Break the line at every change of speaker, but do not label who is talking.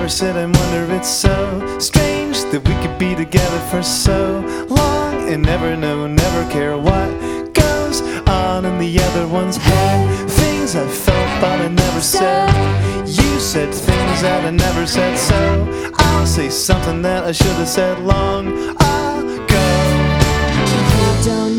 ever sit and wonder it's so strange that we could be together for so long and never know, never care what goes on in the other one's head. Things I felt but I never said. You said things that I never said, so I'll say something that I should have said long ago.
You don't